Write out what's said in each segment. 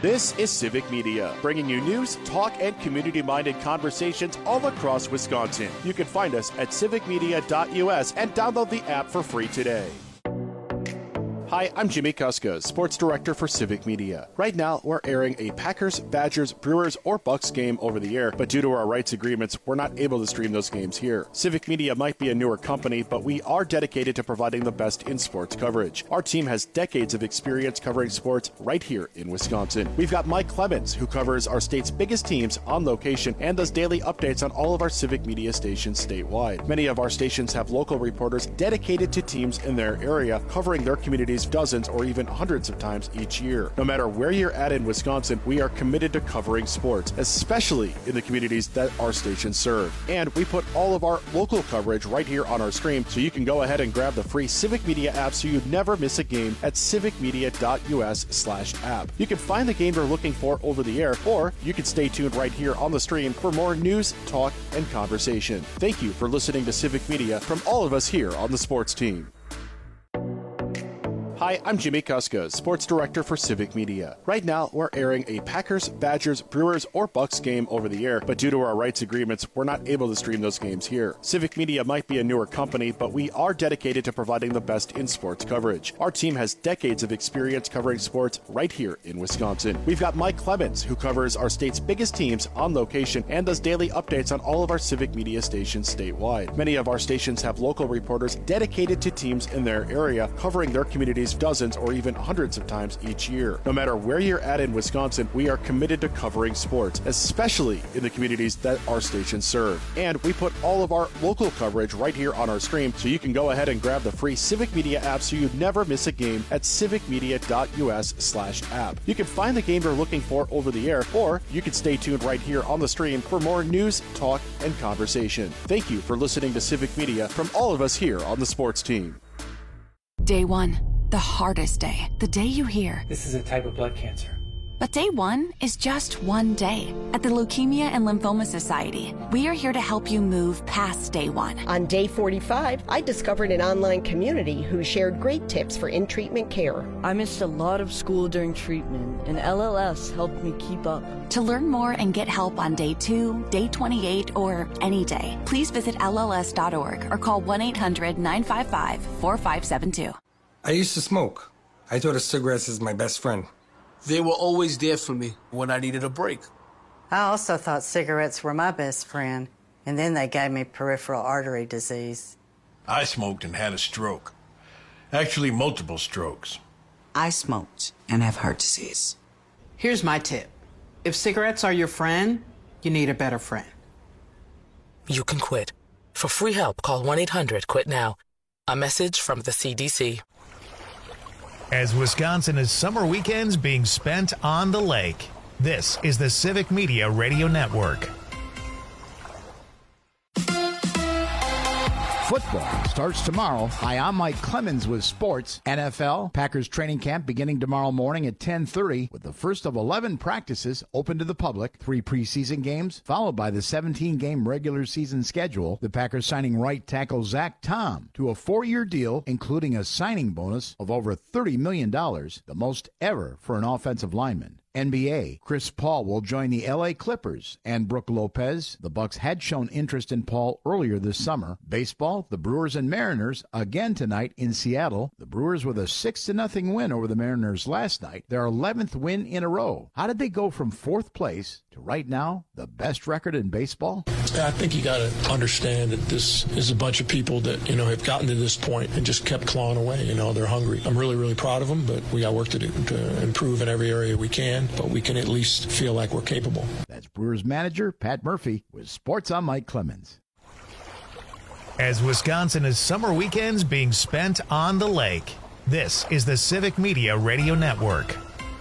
This is Civic Media, bringing you news, talk, and community-minded conversations all across Wisconsin. You can find us at civicmedia.us and download the app for free today. Hi, I'm Jimmy Kuska, Sports Director for Civic Media. Right now, we're airing a Packers, Badgers, Brewers, or Bucks game over the air, but due to our rights agreements, we're not able to stream those games here. Civic Media might be a newer company, but we are dedicated to providing the best in sports coverage. Our team has decades of experience covering sports right here in Wisconsin. We've got Mike Clemens, who covers our state's biggest teams on location and does daily updates on all of our Civic Media stations statewide. Many of our stations have local reporters dedicated to teams in their area, covering their communities dozens or even hundreds of times each year. No matter where you're at in Wisconsin, we are committed to covering sports, especially in the communities that our stations serve. And we put all of our local coverage right here on our stream, so you can go ahead and grab the free Civic Media app so you never miss a game at civicmedia.us/app. You can find the game you're looking for over the air, or you can stay tuned right here on the stream for more news, talk, and conversation. Thank you for listening to Civic Media from all of us here on the sports team. Hi, I'm Jimmy Kuska, Sports Director for Civic Media. Right now, we're airing a Packers, Badgers, Brewers, or Bucks game over the air, but due to our rights agreements, we're not able to stream those games here. Civic Media might be a newer company, but we are dedicated to providing the best in sports coverage. Our team has decades of experience covering sports right here in Wisconsin. We've got Mike Clemens, who covers our state's biggest teams on location and does daily updates on all of our Civic Media stations statewide. Many of our stations have local reporters dedicated to teams in their area, covering their communities dozens or even hundreds of times each year. No matter where you're at in Wisconsin, we are committed to covering sports, especially in the communities that our stations serve. And we put all of our local coverage right here on our stream, so you can go ahead and grab the free Civic Media app so you never miss a game at civicmedia.us/app. You can find the game you're looking for over the air, or you can stay tuned right here on the stream for more news, talk, and conversation. Thank you for listening to Civic Media from all of us here on the sports team. Day one. The hardest day. The day you hear, "This is a type of blood cancer." But day one is just one day. At the Leukemia and Lymphoma Society, we are here to help you move past day one. On day 45, I discovered an online community who shared great tips for in-treatment care. I missed a lot of school during treatment, and LLS helped me keep up. To learn more and get help on day 2, day 28, or any day, please visit LLS.org or call 1-800-955-4572. I used to smoke. I thought of cigarettes as my best friend. They were always there for me when I needed a break. I also thought cigarettes were my best friend, and then they gave me peripheral artery disease. I smoked and had a stroke. Actually, multiple strokes. I smoked and have heart disease. Here's my tip. If cigarettes are your friend, you need a better friend. You can quit. For free help, call 1-800-QUIT-NOW. A message from the CDC. As Wisconsin is summer weekends being spent on the lake, this is the Civic Media Radio Network. Football starts tomorrow. Hi, I'm Mike Clemens with sports. NFL, Packers training camp beginning tomorrow morning at 10:30 with the first of 11 practices open to the public, 3 preseason games, followed by the 17-game regular season schedule. The Packers signing right tackle Zach Tom to a 4-year deal, including a signing bonus of over $30 million, the most ever for an offensive lineman. NBA, Chris Paul will join the LA Clippers and Brook Lopez. The Bucks had shown interest in Paul earlier this summer. Baseball, the Brewers and Mariners again tonight in Seattle. The Brewers with a 6-0 win over the Mariners last night, their 11th win in a row. How did they go from 4th place to right now the best record in baseball? I think you got to understand that this is a bunch of people that, have gotten to this point and just kept clawing away. They're hungry. I'm really, really proud of them, but we got work to do to improve in every area we can, but we can at least feel like we're capable. That's Brewers manager Pat Murphy with Sports on Mike Clemens. As Wisconsin is summer weekends being spent on the lake, this is the Civic Media Radio Network.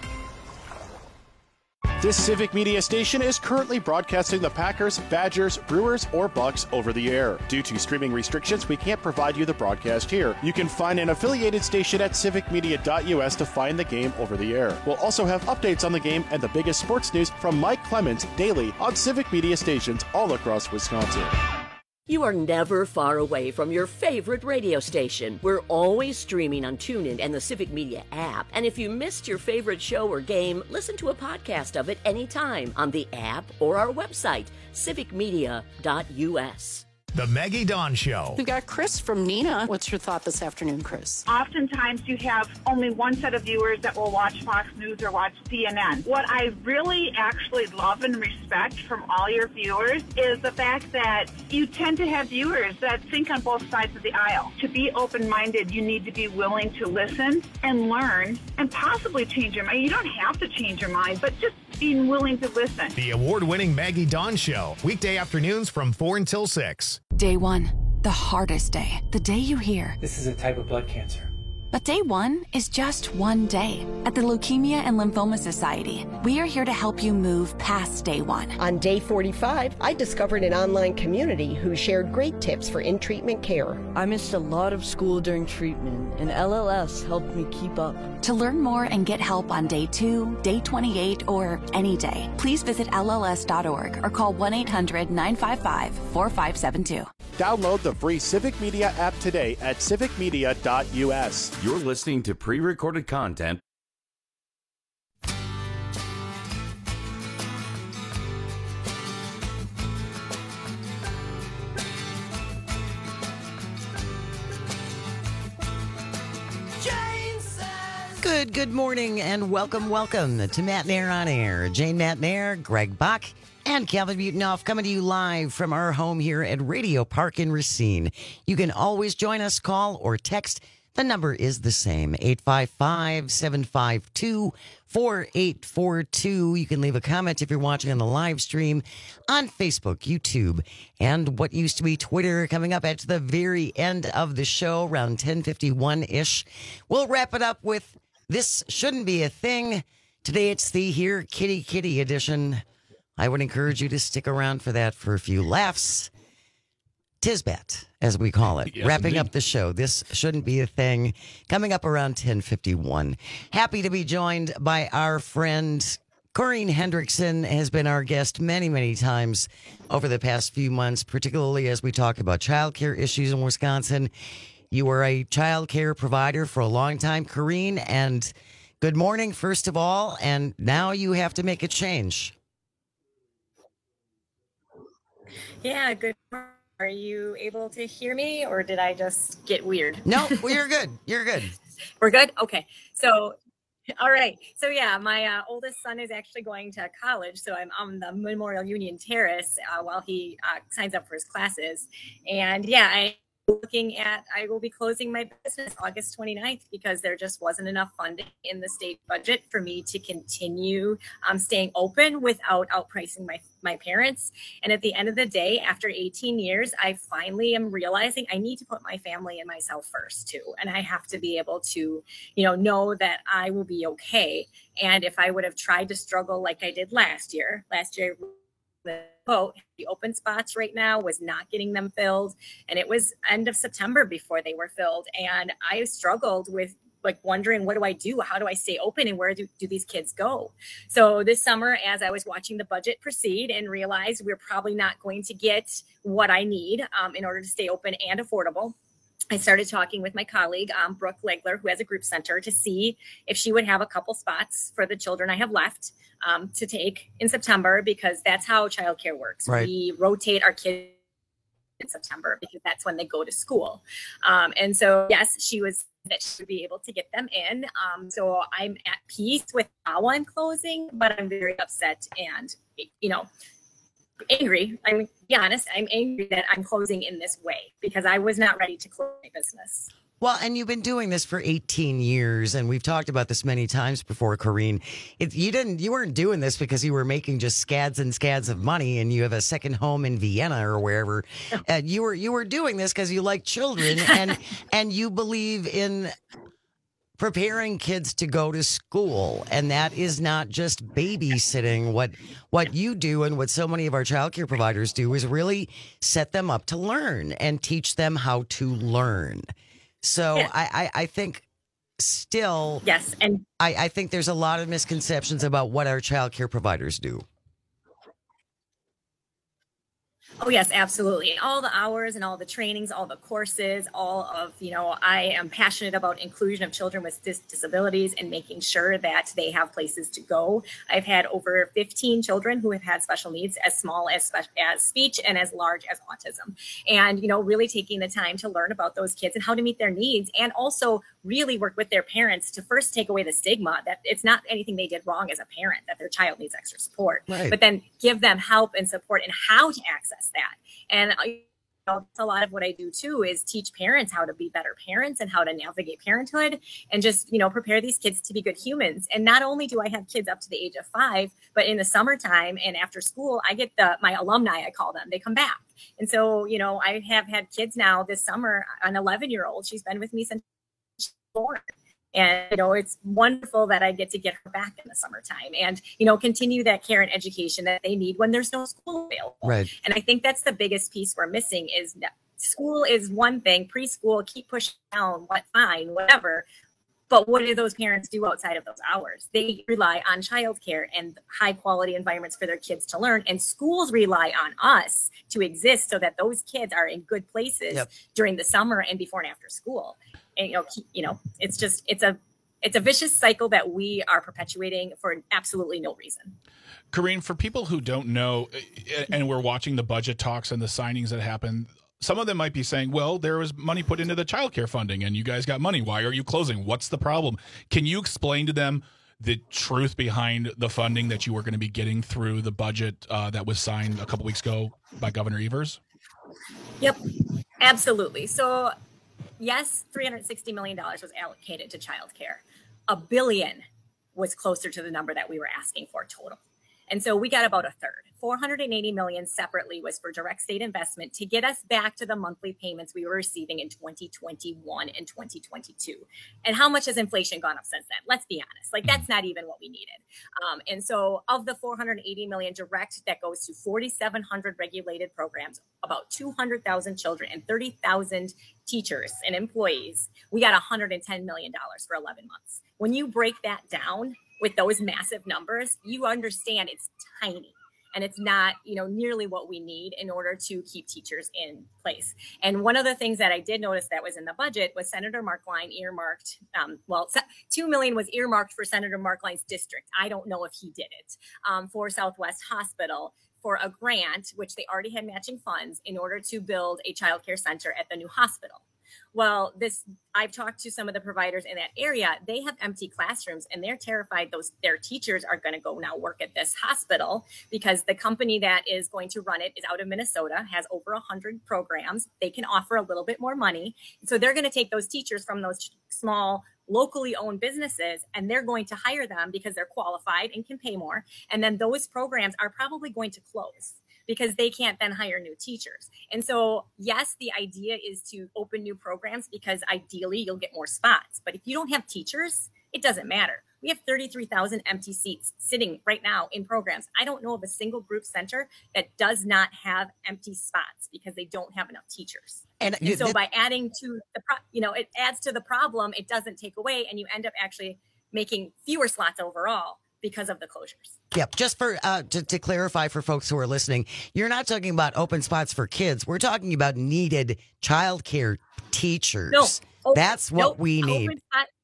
This Civic Media station is currently broadcasting the Packers, Badgers, Brewers, or Bucks over the air. Due to streaming restrictions, we can't provide you the broadcast here. You can find an affiliated station at civicmedia.us to find the game over the air. We'll also have updates on the game and the biggest sports news from Mike Clemens daily on Civic Media stations all across Wisconsin. You are never far away from your favorite radio station. We're always streaming on TuneIn and the Civic Media app. And if you missed your favorite show or game, listen to a podcast of it anytime on the app or our website, civicmedia.us. The Maggie Dawn Show. We've got Chris from Neenah. What's your thought this afternoon, Chris? Oftentimes you have only one set of viewers that will watch Fox News or watch CNN. What I really actually love and respect from all your viewers is the fact that you tend to have viewers that think on both sides of the aisle. To be open-minded, you need to be willing to listen and learn and possibly change your mind. You don't have to change your mind, but just being willing to listen. The award-winning Maggie Dawn Show. Weekday afternoons from 4 until 6. Day 1, the hardest day. The day you hear, "This is a type of blood cancer." But day 1 is just one day. At the Leukemia and Lymphoma Society, we are here to help you move past day 1. On day 45, I discovered an online community who shared great tips for in-treatment care. I missed a lot of school during treatment, and LLS helped me keep up. To learn more and get help on day 2, day 28, or any day, please visit LLS.org or call 1-800-955-4572. Download the free Civic Media app today at civicmedia.us. You're listening to pre-recorded content. Good morning and welcome to Matt Nair on Air. Jane Matt Nair, Greg Bach, and Calvin Butonoff coming to you live from our home here at Radio Park in Racine. You can always join us, call or text. The number is the same, 855-752-4842. You can leave a comment if you're watching on the live stream on Facebook, YouTube, and what used to be Twitter. Coming up at the very end of the show, around 10:51-ish. We'll wrap it up with This Shouldn't Be a Thing. Today it's the Here Kitty Kitty edition. I would encourage you to stick around for that for a few laughs. Tisbat, as we call it. Yes, Wrapping indeed. up the show. This Shouldn't Be a Thing. Coming up around 10:51. Happy to be joined by our friend Corrine Hendrickson. Has been our guest many, many times over the past few months, particularly as we talk about child care issues in Wisconsin. You were a child care provider for a long time, Corrine, and good morning, first of all, and now you have to make a change. Yeah, good morning. Are you able to hear me, or did I just get weird? No, well, you're good. You're good. We're good? Okay. So, all right. So, yeah, my oldest son is actually going to college. So I'm on the Memorial Union Terrace while he signs up for his classes. And, yeah, I will be closing my business August 29th because there just wasn't enough funding in the state budget for me to continue staying open without outpricing my parents. And at the end of the day, after 18 years, I finally am realizing I need to put my family and myself first too. And I have to be able to, know that I will be okay. And if I would have tried to struggle like I did last year, the open spots right now was not getting them filled, and it was end of September before they were filled, and I struggled with wondering, what do I do? How do I stay open, and where do these kids go? So this summer, as I was watching the budget proceed and realized we're probably not going to get what I need in order to stay open and affordable, I started talking with my colleague, Brooke Legler, who has a group center, to see if she would have a couple spots for the children I have left to take in September, because that's how childcare works. Right. We rotate our kids in September because that's when they go to school. And so, yes, she would be able to get them in. So I'm at peace with how I'm closing, but I'm very upset and, angry. I'm be honest, I'm angry that I'm closing in this way because I was not ready to close my business. Well, and you've been doing this for 18 years, and we've talked about this many times before, Corrine. You weren't doing this because you were making just scads and scads of money, and you have a second home in Vienna or wherever. You were doing this because you like children, and you believe in preparing kids to go to school, and that is not just babysitting. What you do and what so many of our childcare providers do is really set them up to learn and teach them how to learn. So yeah. I think still, yes, and I think there's a lot of misconceptions about what our childcare providers do. Oh, yes, absolutely. All the hours and all the trainings, all the courses, all of, I am passionate about inclusion of children with disabilities and making sure that they have places to go. I've had over 15 children who have had special needs as small as speech and as large as autism. And, really taking the time to learn about those kids and how to meet their needs, and also really work with their parents to first take away the stigma that it's not anything they did wrong as a parent, that their child needs extra support, but then give them help and support and how to access that. And that's a lot of what I do too, is teach parents how to be better parents and how to navigate parenthood, and just, prepare these kids to be good humans. And not only do I have kids up to the age of 5, but in the summertime and after school, I get my alumni, I call them, they come back. And so, I have had kids now this summer, an 11-year-old, she's been with me since she was born. And, it's wonderful that I get to get her back in the summertime and, continue that care and education that they need when there's no school available. Right. And I think that's the biggest piece we're missing is school is one thing, preschool, keep pushing down, fine, whatever. But what do those parents do outside of those hours? They rely on childcare and high quality environments for their kids to learn. And schools rely on us to exist so that those kids are in good places during the summer and before and after school. And, it's a vicious cycle that we are perpetuating for absolutely no reason. Corinne, for people who don't know, and we're watching the budget talks and the signings that happen, some of them might be saying, well, there was money put into the childcare funding and you guys got money. Why are you closing? What's the problem? Can you explain to them the truth behind the funding that you were going to be getting through the budget that was signed a couple weeks ago by Governor Evers? Yep, absolutely. So, yes, $360 million was allocated to childcare. $1 billion was closer to the number that we were asking for total. And so we got about a third. $480 million separately was for direct state investment to get us back to the monthly payments we were receiving in 2021 and 2022. And how much has inflation gone up since then? Let's be honest. That's not even what we needed. And so of the $480 million direct that goes to 4,700 regulated programs, about 200,000 children and 30,000 teachers and employees, we got $110 million for 11 months. When you break that down with those massive numbers, you understand it's tiny. And it's not, nearly what we need in order to keep teachers in place. And one of the things that I did notice that was in the budget was Senator Markline earmarked, $2 million was earmarked for Senator Markline's district. I don't know if he did it, for Southwest Hospital for a grant, which they already had matching funds in order to build a childcare center at the new hospital. Well, I've talked to some of the providers in that area. They have empty classrooms and they're terrified their teachers are going to go now work at this hospital because the company that is going to run it is out of Minnesota, has over 100 programs. They can offer a little bit more money. So they're going to take those teachers from those small locally owned businesses and they're going to hire them because they're qualified and can pay more. And then those programs are probably going to close because they can't then hire new teachers. And so, yes, the idea is to open new programs because ideally you'll get more spots. But if you don't have teachers, it doesn't matter. We have 33,000 empty seats sitting right now in programs. I don't know of a single group center that does not have empty spots because they don't have enough teachers. And so by adding to it adds to the problem, it doesn't take away, and you end up actually making fewer slots overall because of the closures. Yep. Just for to clarify for folks who are listening, you're not talking about open spots for kids. We're talking about needed childcare teachers. No, that's what we need.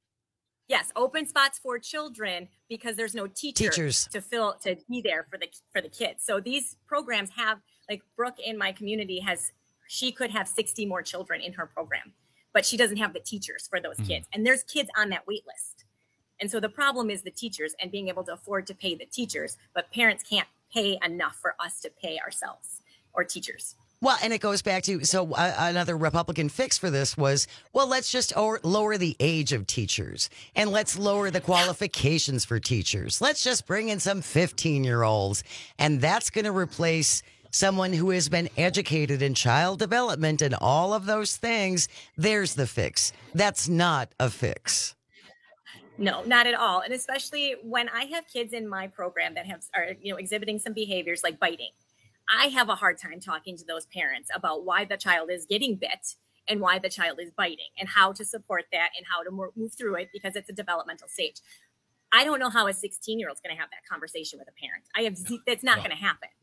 Open spots for children because there's no teachers to be there for the kids. So these programs have, like Brooke in my community she could have 60 more children in her program, but she doesn't have the teachers for those kids. And there's kids on that wait list. And so the problem is the teachers and being able to afford to pay the teachers, but parents can't pay enough for us to pay ourselves or teachers. Well, and it goes back to, another Republican fix for this was, let's just lower the age of teachers and let's lower the qualifications for teachers. Let's just bring in some 15-year-olds and that's going to replace someone who has been educated in child development and all of those things. There's the fix. That's not a fix. No, not at all. And especially when I have kids in my program that are exhibiting some behaviors like biting. I have a hard time talking to those parents about why the child is getting bit and why the child is biting and how to support that and how to move through it because it's a developmental stage. I don't know how a 16-year-old is going to have that conversation with a parent. That's not going to happen.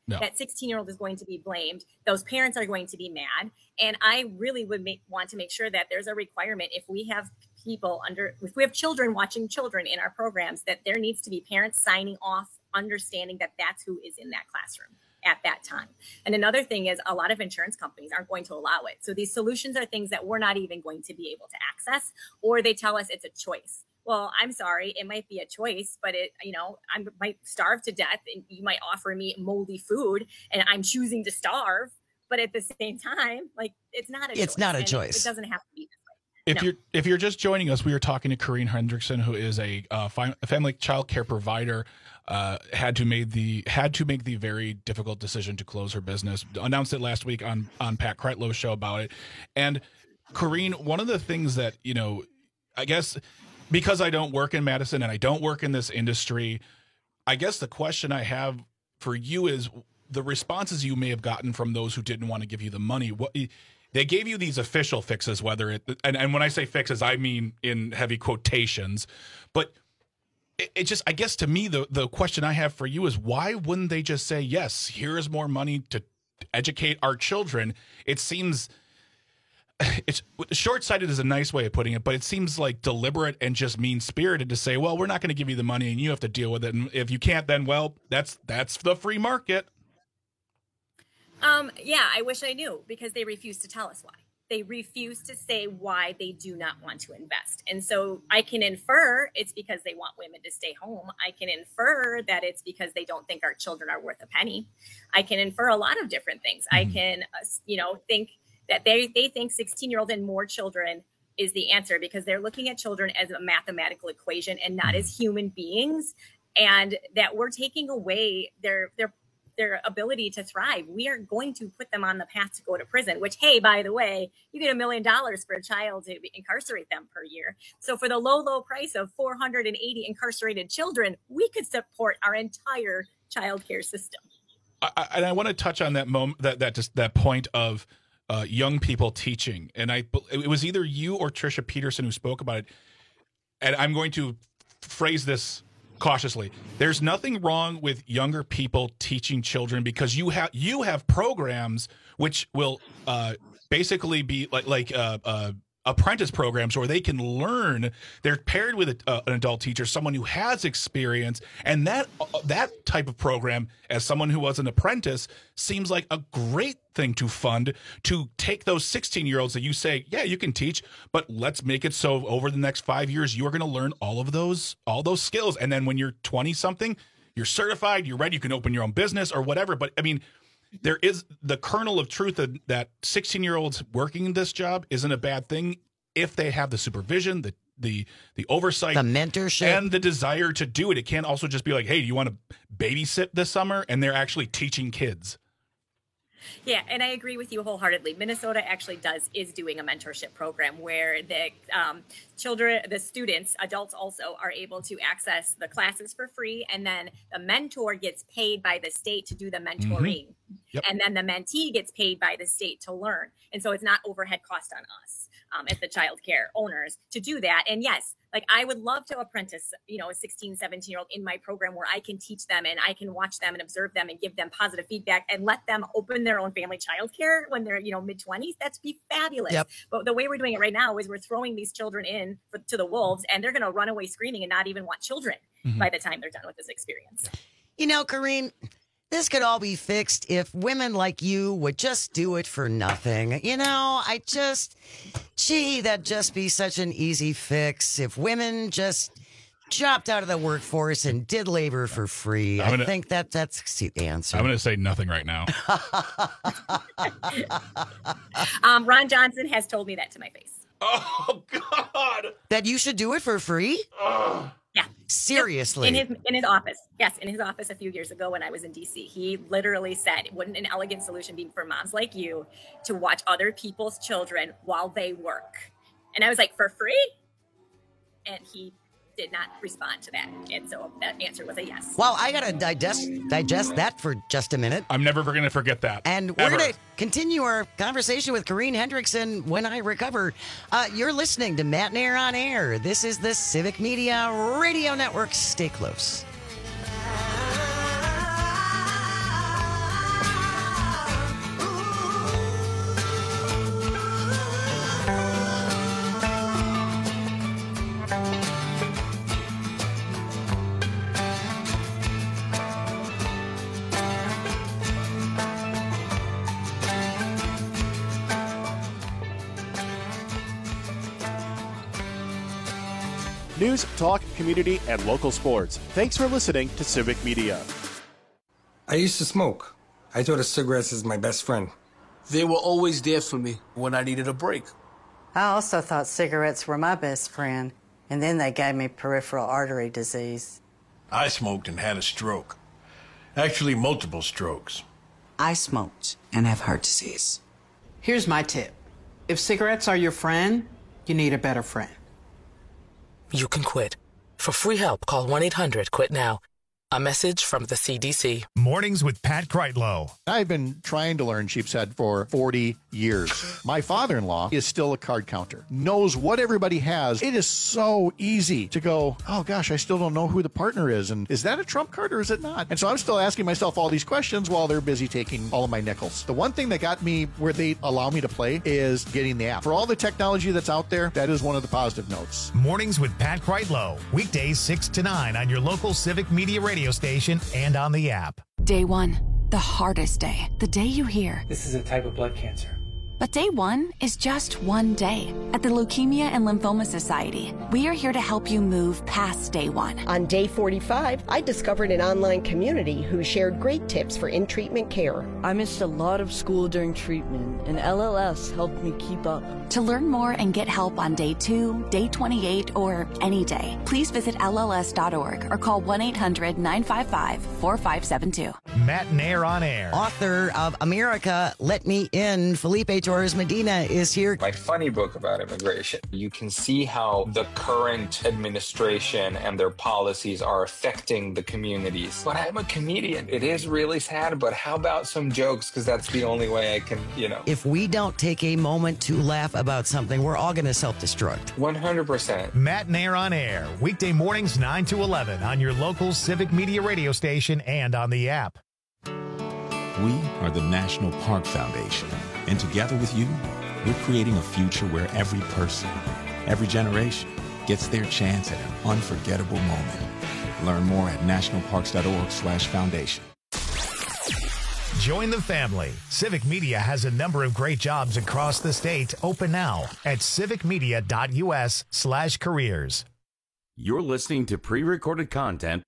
No. That 16-year-old is going to be blamed. Those parents are going to be mad. And I really would want to make sure that there's a requirement if we have if we have children watching children in our programs, that there needs to be parents signing off, understanding that that's who is in that classroom at that time. And another thing is a lot of insurance companies aren't going to allow it. So these solutions are things that we're not even going to be able to access, or they tell us it's a choice. Well, I'm sorry, it might be a choice, but I might starve to death, and you might offer me moldy food and I'm choosing to starve. But at the same time, it's not a choice. It's not a choice. It doesn't have to be. If you're just joining us, we are talking to Corrine Hendrickson, who is a family child care provider. Had to make the very difficult decision to close her business. Announced it last week on Pat Kreitlow's show about it. And Corrine, one of the things that I guess because I don't work in Madison and I don't work in this industry, I guess the question I have for you is the responses you may have gotten from those who didn't want to give you the money. They gave you these official fixes, and when I say fixes, I mean in heavy quotations. But it just, I guess to me, the question I have for you is why wouldn't they just say, yes, here is more money to educate our children? It seems, it's short-sighted is a nice way of putting it, but it seems like deliberate and just mean-spirited to say, well, we're not going to give you the money and you have to deal with it. And if you can't, then, well, that's the free market. Yeah, I wish I knew, because they refuse to tell us why. They refuse to say why they do not want to invest. And so I can infer it's because they want women to stay home. I can infer that it's because they don't think our children are worth a penny. I can infer a lot of different things. I can, think that they think 16-year-old and more children is the answer, because they're looking at children as a mathematical equation and not as human beings, and that we're taking away their ability to thrive. We are going to put them on the path to go to prison, which, hey, by the way, you get $1 million for a child to incarcerate them per year. So for the low price of 480 incarcerated children, we could support our entire child care system. I want to touch on that moment, that point of young people teaching. And it was either you or Trisha Peterson who spoke about it. And I'm going to phrase this cautiously. There's nothing wrong with younger people teaching children, because you have programs which will basically be like apprentice programs where they can learn. They're paired with an adult teacher, someone who has experience, and that type of program, as someone who was an apprentice, seems like a great thing to fund, to take those 16-year-olds that you say, yeah, you can teach, but let's make it so over the next 5 years you are going to learn all those skills, and then when you're 20-something, you're certified, you're ready, you can open your own business or whatever. But I mean, there is the kernel of truth that 16-year-olds working this job isn't a bad thing if they have the supervision, the oversight, the mentorship, and the desire to do it. It can't also just be like, hey, do you want to babysit this summer? And they're actually teaching kids. Yeah, and I agree with you wholeheartedly. Minnesota actually is doing a mentorship program where the students, adults also, are able to access the classes for free, and then the mentor gets paid by the state to do the mentoring. Mm-hmm. Yep. And then the mentee gets paid by the state to learn. And so it's not overhead cost on us as the child care owners to do that. And yes, I would love to apprentice, a 16, 17-year-old in my program where I can teach them and I can watch them and observe them and give them positive feedback and let them open their own family child care when they're, mid-20s. That'd be fabulous. Yep. But the way we're doing it right now is we're throwing these children to the wolves, and they're going to run away screaming and not even want children by the time they're done with this experience. Corrine, this could all be fixed if women like you would just do it for nothing. That'd just be such an easy fix if women just dropped out of the workforce and did labor for free. I think that's the answer. I'm going to say nothing right now. Ron Johnson has told me that to my face. Oh, God. That you should do it for free? Yeah. Seriously. In his office. Yes, in his office a few years ago when I was in DC. He literally said, wouldn't an elegant solution be for moms like you to watch other people's children while they work? And I was like, for free? And he did not respond to that. And so that answer was a yes. Well, I got to digest that for just a minute. I'm never going to forget that. And we're going to continue our conversation with Corrine Hendrickson when I recover. You're listening to Matt and Air on Air. This is the Civic Media Radio Network. Stay close. news, talk, community, and local sports. Thanks for listening to Civic Media. I used to smoke. I thought of cigarettes as my best friend. They were always there for me when I needed a break. I also thought cigarettes were my best friend, and then they gave me peripheral artery disease. I smoked and had a stroke. Actually, multiple strokes. I smoked and have heart disease. Here's my tip. If cigarettes are your friend, you need a better friend. You can quit. For free help, call 1-800-QUIT-NOW. A message from the CDC. Mornings with Pat Kreitlow. I've been trying to learn Sheepshead for 40 years. My father-in-law is still a card counter, knows what everybody has. It is so easy to go, oh gosh, I still don't know who the partner is. And is that a trump card or is it not? And so I'm still asking myself all these questions while they're busy taking all of my nickels. The one thing that got me where they allow me to play is getting the app. For all the technology that's out there, that is one of the positive notes. Mornings with Pat Kreitlow. Weekdays 6 to 9 on your local Civic Media radio station and on the app. Day 1, the hardest day. The day you hear, this is a type of blood cancer. But day 1 is just one day. At the Leukemia and Lymphoma Society, we are here to help you move past day 1. On day 45, I discovered an online community who shared great tips for in-treatment care. I missed a lot of school during treatment, and LLS helped me keep up. To learn more and get help on day 2, day 28, or any day, please visit LLS.org or call 1-800-955-4572. Matt Nair on air. Author of America, Let Me In, Felipe Torres Medina is here. My funny book about immigration. You can see how the current administration and their policies are affecting the communities. But I'm a comedian. It is really sad, but how about some jokes? Because that's the only way I can, If we don't take a moment to laugh about something, we're all going to self-destruct. 100%. Matt Nair on air. Weekday mornings 9 to 11 on your local Civic Media radio station and on the app. We are the National Park Foundation, and together with you, we're creating a future where every person, every generation gets their chance at an unforgettable moment. Learn more at nationalparks.org/foundation. Join the family. Civic Media has a number of great jobs across the state open now at civicmedia.us/careers. You're listening to pre-recorded content.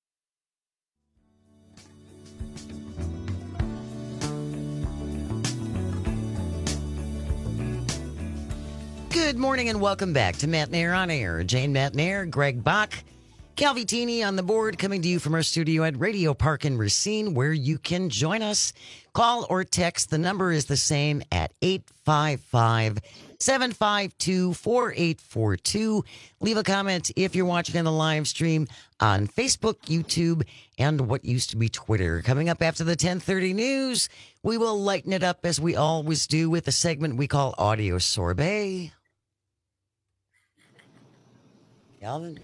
Good morning and welcome back to Matt Nair on Air. Jane Matt Nair, Greg Bach, Calvitini on the board, coming to you from our studio at Radio Park in Racine, where you can join us. Call or text. The number is the same at 855-752-4842. Leave a comment if you're watching on the live stream on Facebook, YouTube, and what used to be Twitter. Coming up after the 10:30 news, we will lighten it up as we always do with a segment we call Audio Sorbet. Calvin?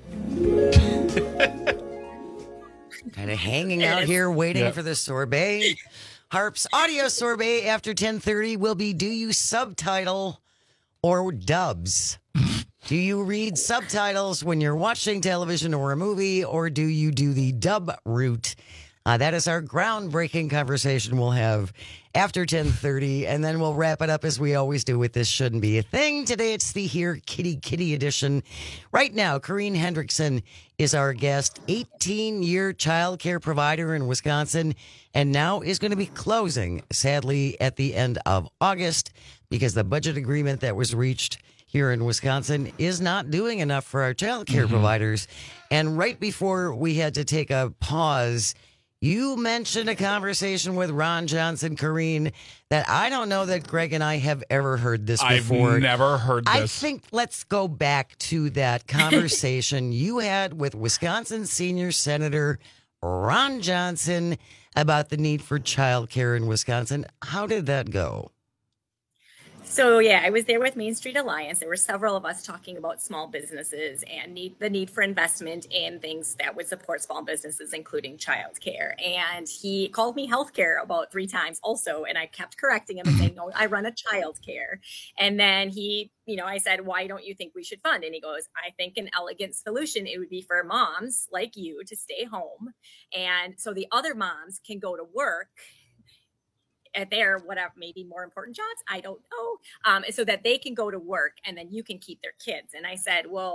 Kind of hanging out here waiting for the sorbet. Harp's Audio Sorbet after 10:30 will be, do you subtitle or dubs? Do you read subtitles when you're watching television or a movie, or do you do the dub route? That is our groundbreaking conversation we'll have after 10:30, and then we'll wrap it up as we always do with This Shouldn't Be a Thing. Today it's the Here Kitty edition. Right now, Corrine Hendrickson is our guest, 18-year child care provider in Wisconsin, and now is going to be closing, sadly, at the end of August, because the budget agreement that was reached here in Wisconsin is not doing enough for our child care providers. And right before we had to take a pause, you mentioned a conversation with Ron Johnson, Corrine, that I don't know that Greg and I have ever heard this before. I've never heard this. I think let's go back to that conversation you had with Wisconsin Senior Senator Ron Johnson about the need for child care in Wisconsin. How did that go? So, yeah, I was there with Main Street Alliance. There were several of us talking about small businesses and the need for investment in things that would support small businesses, including childcare. And he called me healthcare about 3 times also. And I kept correcting him and saying, no, I run a childcare. And then he, I said, why don't you think we should fund? And he goes, I think an elegant solution, it would be for moms like you to stay home. And so the other moms can go to work at their whatever, maybe more important jobs, I don't know, so that they can go to work and then you can keep their kids. And I said, well,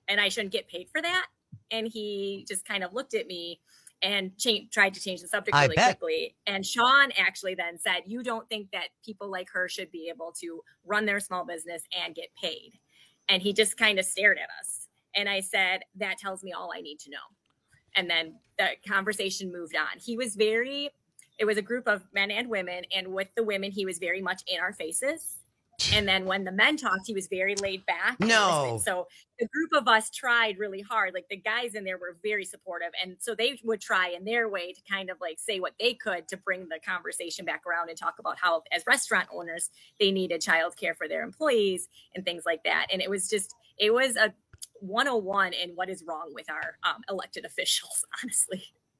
and I shouldn't get paid for that. And he just kind of looked at me and tried to change the subject really quickly. And Sean actually then said, you don't think that people like her should be able to run their small business and get paid? And he just kind of stared at us. And I said, that tells me all I need to know. And then the conversation moved on. It was a group of men and women. And with the women, he was very much in our faces. And then when the men talked, he was very laid back. No. So the group of us tried really hard. Like the guys in there were very supportive. And so they would try in their way to kind of like say what they could to bring the conversation back around and talk about how, as restaurant owners, they needed childcare for their employees and things like that. And it was a 101 in what is wrong with our elected officials, honestly.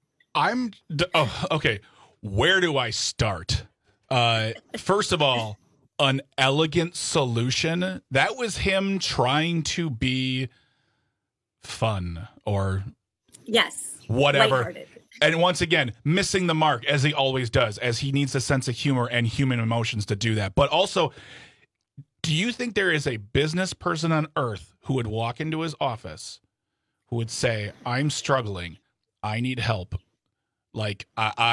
Okay. Where do I start? First of all, an elegant solution. That was him trying to be fun or whatever. Lighthearted. And once again, missing the mark as he always does, as he needs a sense of humor and human emotions to do that. But also, do you think there is a business person on earth who would walk into his office who would say, I'm struggling, I need help? Like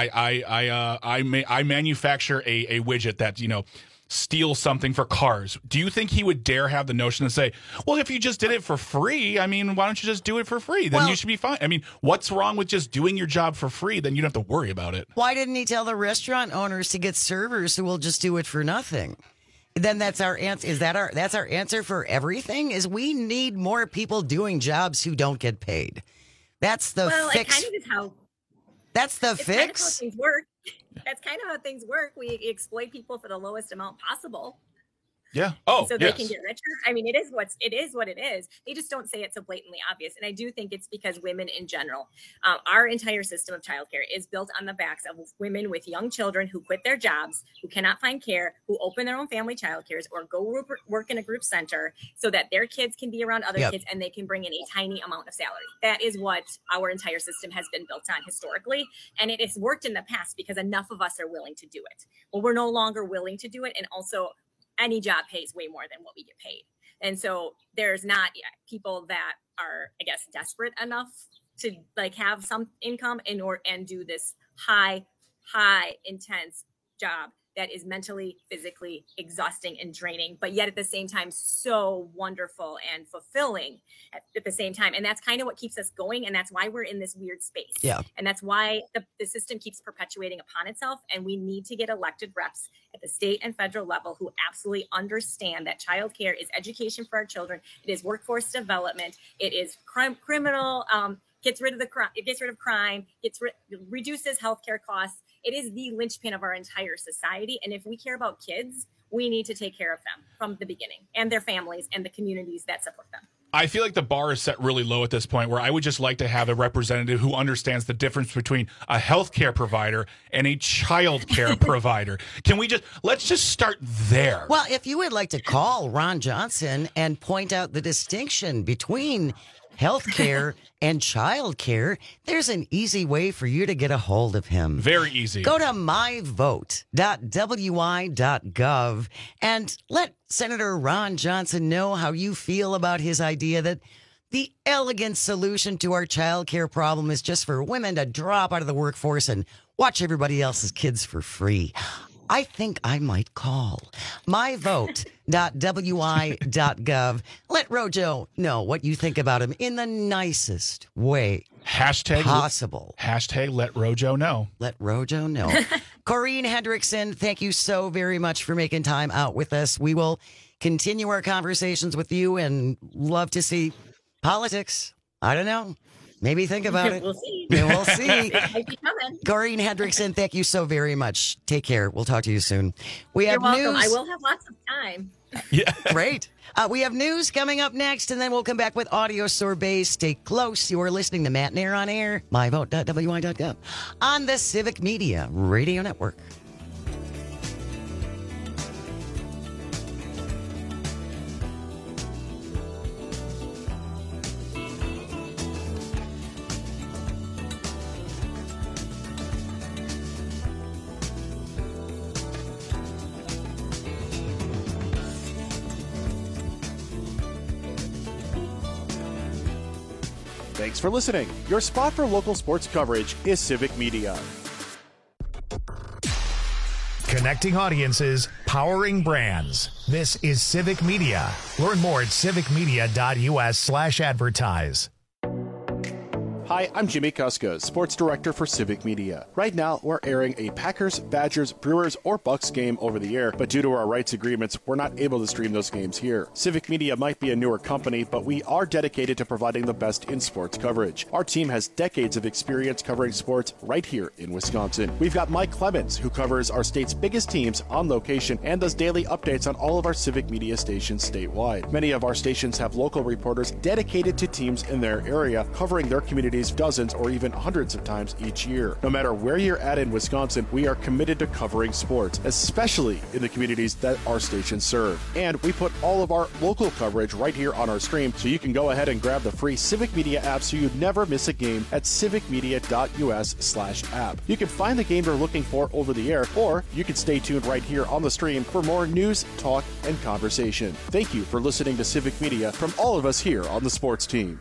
I manufacture a widget that, steal something for cars. Do you think he would dare have the notion to say, well, if you just did it for free, why don't you just do it for free? Then you should be fine. What's wrong with just doing your job for free? Then you don't have to worry about it. Why didn't he tell the restaurant owners to get servers who will just do it for nothing? Then that's our answer. That's our answer for everything? Is we need more people doing jobs who don't get paid. That's the fix. It kind of is how. That's the fix. Kind of how things work. That's kind of how things work. We exploit people for the lowest amount possible. Yeah. So they can get richer. It is what it is. They just don't say it so blatantly obvious. And I do think it's because women in general, our entire system of childcare is built on the backs of women with young children who quit their jobs, who cannot find care, who open their own family childcares or go work in a group center so that their kids can be around other kids and they can bring in a tiny amount of salary. That is what our entire system has been built on historically. And it has worked in the past because enough of us are willing to do it. Well, we're no longer willing to do it. And also, any job pays way more than what we get paid. And so there's not people that are, I guess, desperate enough to have some income and do this high, intense job that is mentally, physically exhausting and draining, but yet at the same time, so wonderful and fulfilling at the same time. And that's kind of what keeps us going. And that's why we're in this weird space. Yeah. And that's why the system keeps perpetuating upon itself. And we need to get elected reps at the state and federal level who absolutely understand that childcare is education for our children. It is workforce development. It is criminal, gets rid of crime, reduces healthcare costs. It is the linchpin of our entire society. And if we care about kids, we need to take care of them from the beginning and their families and the communities that support them. I feel like the bar is set really low at this point where I would just like to have a representative who understands the difference between a healthcare provider and a childcare provider. Let's just start there. Well, if you would like to call Ron Johnson and point out the distinction between healthcare and childcare, there's an easy way for you to get a hold of him. Very easy. Go to myvote.wi.gov and let Senator Ron Johnson know how you feel about his idea that the elegant solution to our childcare problem is just for women to drop out of the workforce and watch everybody else's kids for free. I think I might call. myvote.wi.gov. Let Rojo know what you think about him in the nicest way possible. Hashtag let Rojo know. Let Rojo know. Corinne Hendrickson, thank you so very much for making time out with us. We will continue our conversations with you and love to see politics. I don't know. Maybe think about it. We'll see. We'll see. It might be coming. Corinne Hendrickson, thank you so very much. Take care. We'll talk to you soon. You're welcome. I will have lots of time. Yeah. Great. We have news coming up next, and then we'll come back with audio sorbet. Stay close. You are listening to Matt Nair on Air, myvote.wi.gov, on the Civic Media Radio Network. Thanks for listening. Your spot for local sports coverage is Civic Media. Connecting audiences, powering brands. This is Civic Media. Learn more at civicmedia.us/advertise. Hi, I'm Jimmy Kuska, Sports Director for Civic Media. Right now, we're airing a Packers, Badgers, Brewers, or Bucks game over the air, but due to our rights agreements, we're not able to stream those games here. Civic Media might be a newer company, but we are dedicated to providing the best in sports coverage. Our team has decades of experience covering sports right here in Wisconsin. We've got Mike Clemens, who covers our state's biggest teams on location and does daily updates on all of our Civic Media stations statewide. Many of our stations have local reporters dedicated to teams in their area, covering their communities dozens or even hundreds of times each year. No matter where you're at in Wisconsin, we are committed to covering sports, especially in the communities that our stations serve. And we put all of our local coverage right here on our stream, so you can go ahead and grab the free Civic Media app so you never miss a game at civicmedia.us/app. You can find the game you're looking for over the air, or you can stay tuned right here on the stream for more news, talk, and conversation. Thank you for listening to Civic Media from all of us here on the sports team.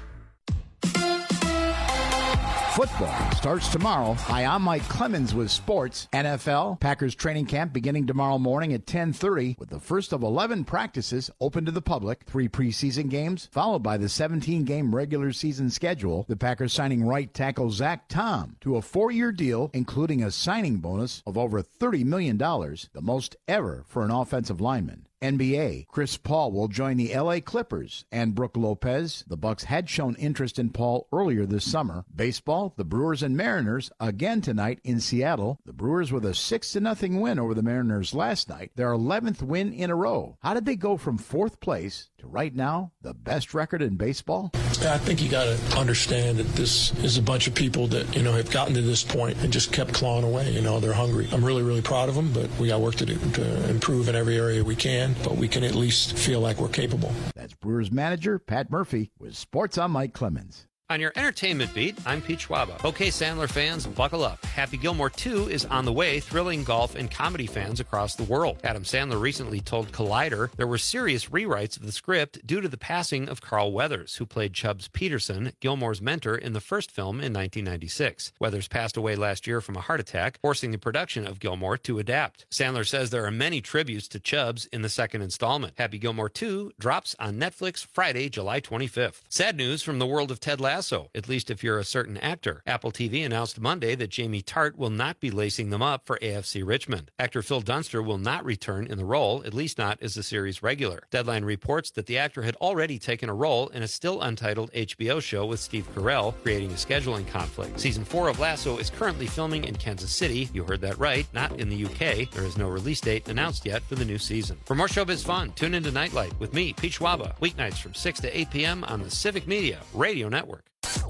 Football starts tomorrow. Hi, I'm Mike Clemens with sports. NFL, Packers training camp beginning tomorrow morning at 10:30 with the first of 11 practices open to the public. 3 preseason games, followed by the 17-game regular season schedule. The Packers signing right tackle Zach Tom to a 4-year deal, including a signing bonus of over $30 million, the most ever for an offensive lineman. NBA, Chris Paul will join the LA Clippers and Brook Lopez. The Bucks had shown interest in Paul earlier this summer. Baseball, the Brewers and Mariners again tonight in Seattle. The Brewers with a 6-0 win over the Mariners last night, their 11th win in a row. How did they go from 4th place to right now the best record in baseball? I think you got to understand that this is a bunch of people that, have gotten to this point and just kept clawing away. They're hungry. I'm really, really proud of them, but we got work to do to improve in every area we can. But we can at least feel like we're capable. That's Brewers manager Pat Murphy with Sports on Mike Clemens. On your entertainment beat, I'm Pete Schwaba. Okay, Sandler fans, buckle up. Happy Gilmore 2 is on the way, thrilling golf and comedy fans across the world. Adam Sandler recently told Collider there were serious rewrites of the script due to the passing of Carl Weathers, who played Chubbs Peterson, Gilmore's mentor in the first film in 1996. Weathers passed away last year from a heart attack, forcing the production of Gilmore to adapt. Sandler says there are many tributes to Chubbs in the second installment. Happy Gilmore 2 drops on Netflix Friday, July 25th. Sad news from the world of Ted Lasso. At least if you're a certain actor. Apple TV announced Monday that Jamie Tart will not be lacing them up for AFC Richmond. Actor Phil Dunster will not return in the role, at least not as the series regular. Deadline reports that the actor had already taken a role in a still untitled HBO show with Steve Carell, creating a scheduling conflict. Season 4 of Lasso is currently filming in Kansas City. You heard that right, not in the UK. There is no release date announced yet for the new season. For more showbiz fun, tune into Nightlight with me, Pete Schwaba, weeknights from 6 to 8 p.m. on the Civic Media Radio Network.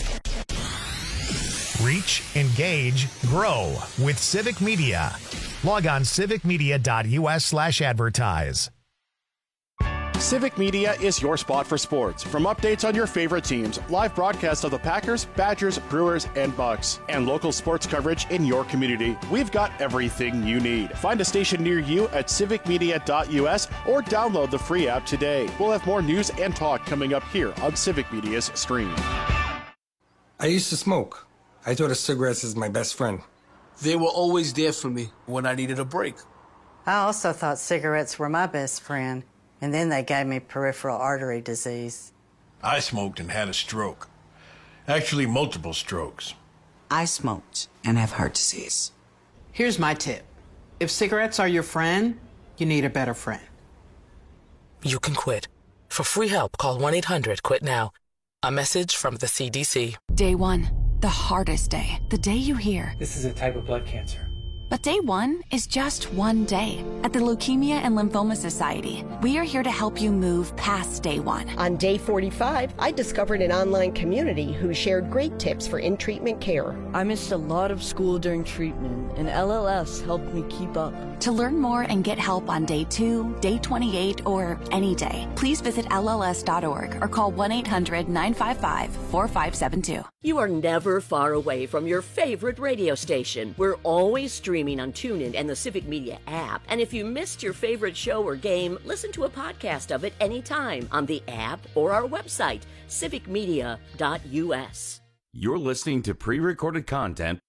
Reach, engage, grow with Civic Media. Log on civicmedia.us/advertise. Civic Media is your spot for sports. From updates on your favorite teams, live broadcasts of the Packers, Badgers, Brewers, and Bucks, and local sports coverage in your community, we've got everything you need. Find a station near you at civicmedia.us or download the free app today. We'll have more news and talk coming up here on Civic Media's stream. I used to smoke. I thought of cigarettes as my best friend. They were always there for me when I needed a break. I also thought cigarettes were my best friend, and then they gave me peripheral artery disease. I smoked and had a stroke. Actually, multiple strokes. I smoked and have heart disease. Here's my tip. If cigarettes are your friend, you need a better friend. You can quit. For free help, call 1-800-QUIT-NOW. A message from the CDC. Day 1, the hardest day. The day you hear, this is a type of blood cancer. But day 1 is just one day. At the Leukemia and Lymphoma Society, we are here to help you move past day 1. On day 45, I discovered an online community who shared great tips for in-treatment care. I missed a lot of school during treatment, and LLS helped me keep up. To learn more and get help on day 2, day 28, or any day, please visit LLS.org or call 1-800-955-4572. You are never far away from your favorite radio station. We're always streaming streaming on TuneIn and the Civic Media app. And if you missed your favorite show or game, listen to a podcast of it anytime on the app or our website, civicmedia.us. You're listening to pre-recorded content.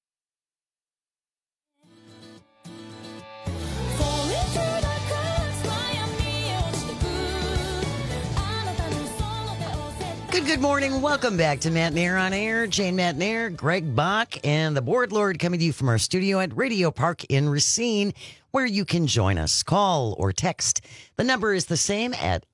Good morning. Welcome back to Matt Nair on Air. Jane Matt Nair, Greg Bach, and the Board Lord coming to you from our studio at Radio Park in Racine, where you can join us. Call or text. The number is the same at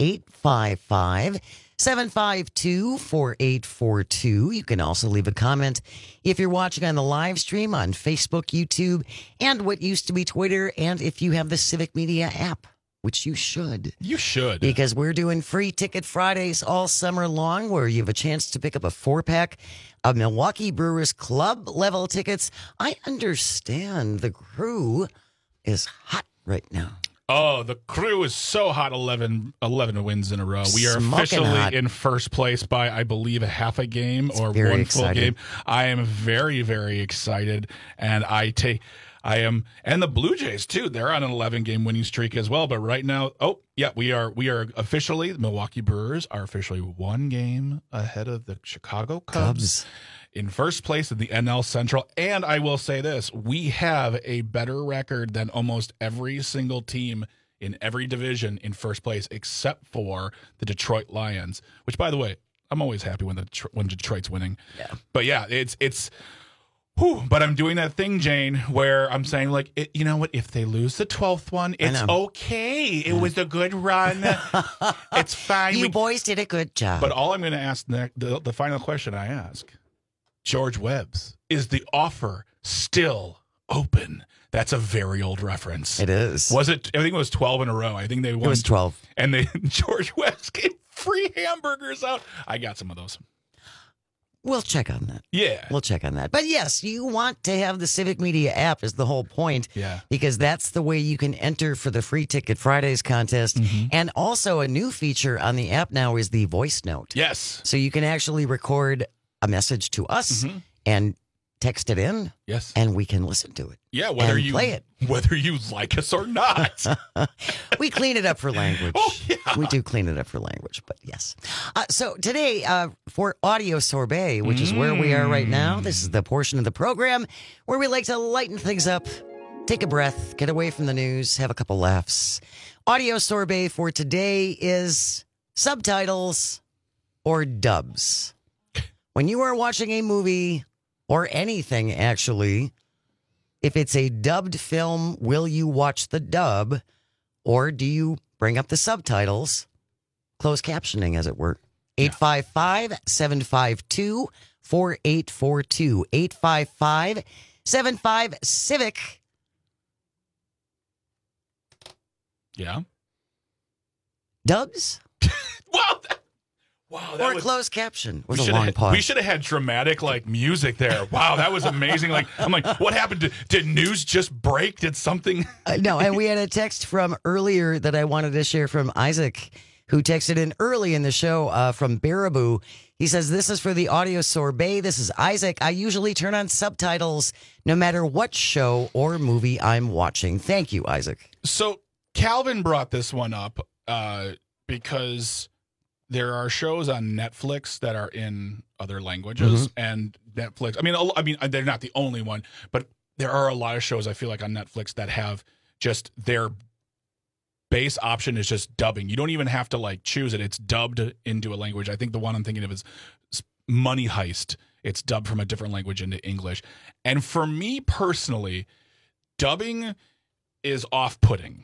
855-752-4842. You can also leave a comment if you're watching on the live stream on Facebook, YouTube, and what used to be Twitter, and if you have the Civic Media app. Which you should. You should. Because we're doing free ticket Fridays all summer long where you have a chance to pick up a 4-pack of Milwaukee Brewers Club level tickets. I understand the Crew is hot right now. Oh, the Crew is so hot, 11 wins in a row. We are Smoking officially hot. in first place by, I believe, a half a game or very one exciting. full game. I am very, very excited, and I am, and the Blue Jays too. They're on an 11-game winning streak as well. But right now, we are officially, the Milwaukee Brewers are officially 1 game ahead of the Chicago Cubs. In first place in the NL Central. And I will say this, we have a better record than almost every single team in every division in first place, except for the Detroit Lions, which, by the way, I'm always happy when Detroit's winning. Yeah. But yeah, it's but I'm doing that thing, Jane, where I'm saying, like, you know what? If they lose the 12th one, it's okay. It was a good run. It's fine. You boys did a good job. But all I'm going to ask, the final question I ask, George Webb's, is the offer still open? That's a very old reference. It is. Was it? I think it was 12 in a row. I think they won. It was 12. And George Webb's gave free hamburgers out. I got some of those. We'll check on that. Yeah. We'll check on that. But yes, you want to have the Civic Media app is the whole point. Yeah. Because that's the way you can enter for the Free Ticket Fridays contest. Mm-hmm. And also a new feature on the app now is the voice note. Yes. So you can actually record a message to us and text it in. Yes. And we can listen to it. Yeah, and play it. Whether you like us or not. We clean it up for language. Oh, yeah. We do clean it up for language, but yes. So today, for Audio Sorbet, which is where we are right now, this is the portion of the program where we like to lighten things up, take a breath, get away from the news, have a couple laughs. Audio Sorbet for today is subtitles or dubs. When you are watching a movie or anything, actually, if it's a dubbed film, will you watch the dub or do you bring up the subtitles, closed captioning, as it were? 855-752-4842. 855-75-CIVIC. Yeah. Dubs? Wow, or closed caption with a long pause. We should have had dramatic music there. Wow, that was amazing. I'm like, what happened? Did news just break? Did something? No, and we had a text from earlier that I wanted to share from Isaac, who texted in early in the show from Baraboo. He says, this is for the Audio Sorbet. This is Isaac. I usually turn on subtitles no matter what show or movie I'm watching. Thank you, Isaac. So Calvin brought this one up because there are shows on Netflix that are in other languages, and Netflix. I mean, they're not the only one, but there are a lot of shows I feel like on Netflix that have just their base option is just dubbing. You don't even have to choose it. It's dubbed into a language. I think the one I'm thinking of is Money Heist. It's dubbed from a different language into English. And for me personally, dubbing is off-putting.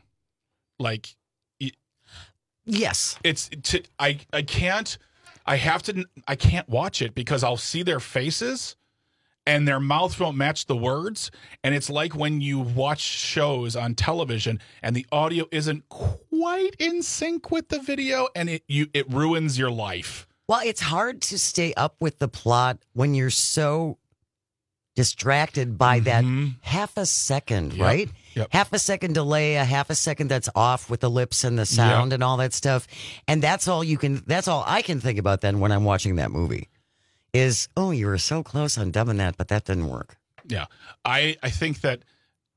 Yes. I can't watch it because I'll see their faces and their mouths won't match the words. And it's like when you watch shows on television and the audio isn't quite in sync with the video and it ruins your life. Well, it's hard to stay up with the plot when you're so distracted by that half a second, right? Yep. Half a second delay, a half a second that's off with the lips and the sound and all that stuff. And that's all I can think about then when I'm watching that movie is, oh, you were so close on dubbing that, but that didn't work. Yeah. I think that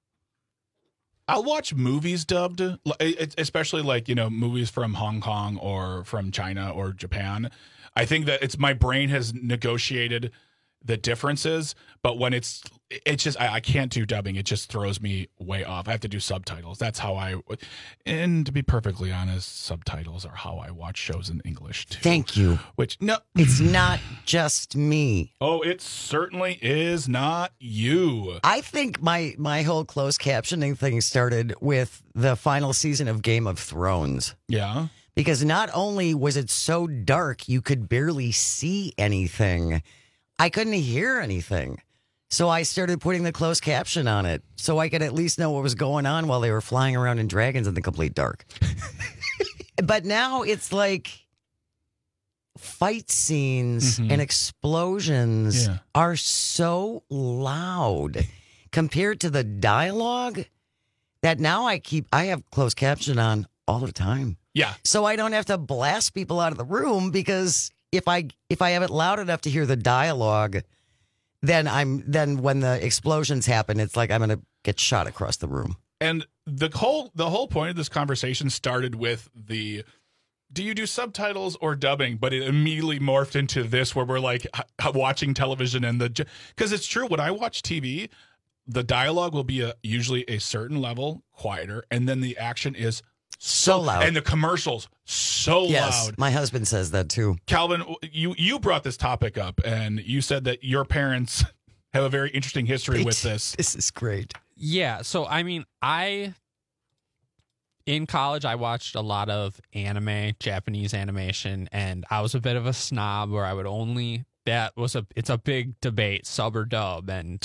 I'll watch movies dubbed, especially like, movies from Hong Kong or from China or Japan. I think that my brain has negotiated the differences, but when it's just, I can't do dubbing. It just throws me way off. I have to do subtitles. That's how and to be perfectly honest, subtitles are how I watch shows in English too. Thank you. No. It's not just me. Oh, it certainly is not you. I think my whole closed captioning thing started with the final season of Game of Thrones. Yeah. Because not only was it so dark, you could barely see anything. I couldn't hear anything. So I started putting the closed caption on it so I could at least know what was going on while they were flying around in dragons in the complete dark. But now it's like fight scenes and explosions are so loud compared to the dialogue that now I have closed caption on all the time. Yeah. So I don't have to blast people out of the room because if I have it loud enough to hear the dialogue, then when the explosions happen, it's like I'm going to get shot across the room. And the whole point of this conversation started with do you do subtitles or dubbing? But it immediately morphed into this where we're like watching television because it's true. When I watch TV, the dialogue will be usually a certain level quieter, and then the action is so loud, and the commercials so loud. My husband says that too. Calvin, you brought this topic up, and you said that your parents have a very interesting history with this. This is great. Yeah, so I mean, in college I watched a lot of anime, Japanese animation, and I was a bit of a snob where I would only. It's a big debate, sub or dub, and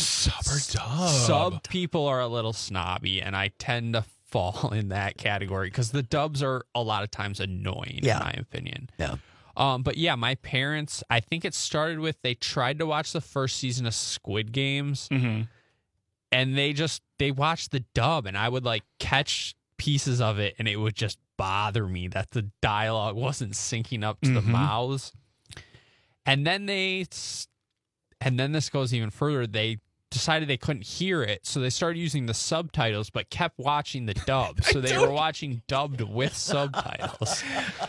sub people are a little snobby, and I tend to fall in that category because the dubs are a lot of times annoying in my opinion. Yeah. But yeah, my parents, I think it started with they tried to watch the first season of Squid Games, and they watched the dub, and I would like catch pieces of it, and it would just bother me that the dialogue wasn't syncing up to the mouths. And then this goes even further. They decided they couldn't hear it, so they started using the subtitles, but kept watching the dub. So they were watching dubbed with subtitles.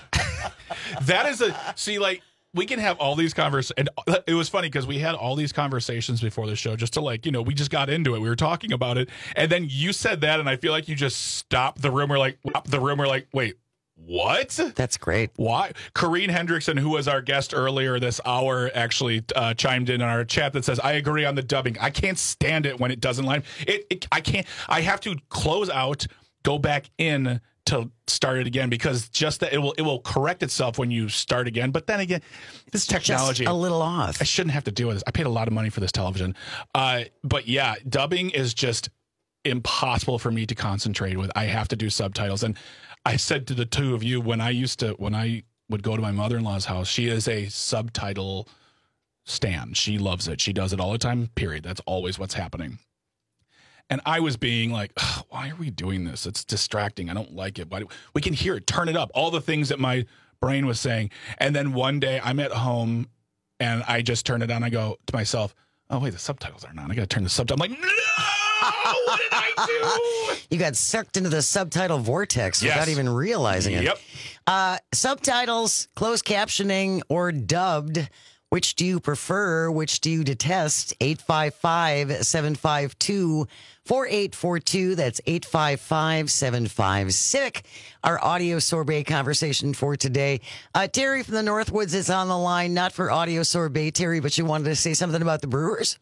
That is we can have all these conversations. And it was funny because we had all these conversations before the show just to we just got into it. We were talking about it. And then you said that, and I feel like you just stopped the room. We're like, wait. What? That's great. Why? Corrine Hendrickson, who was our guest earlier this hour, actually chimed in on our chat that says, I agree on the dubbing. I can't stand it when it doesn't line. I can't. I have to close out, go back in to start it again because just that it will correct itself when you start again. But then again, this technology. Just a little off. I shouldn't have to deal with this. I paid a lot of money for this television. But yeah, dubbing is just impossible for me to concentrate with. I have to do subtitles. And I said to the two of you, when I would go to my mother-in-law's house, she is a subtitle stan. She loves it. She does it all the time, period. That's always what's happening. And I was being like, why are we doing this? It's distracting. I don't like it. We can hear it. Turn it up. All the things that my brain was saying. And then one day I'm at home and I just turn it on. I go to myself, oh, wait, the subtitles aren't on. I got to turn the subtitle. I'm like, no! What did I do? You got sucked into the subtitle vortex without even realizing it. Yep. Subtitles, closed captioning, or dubbed. Which do you prefer? Which do you detest? 855-752-4842. That's 855-755-CIVIC. Our audio sorbet conversation for today. Terry from the Northwoods is on the line, not for audio sorbet, Terry, but you wanted to say something about the Brewers?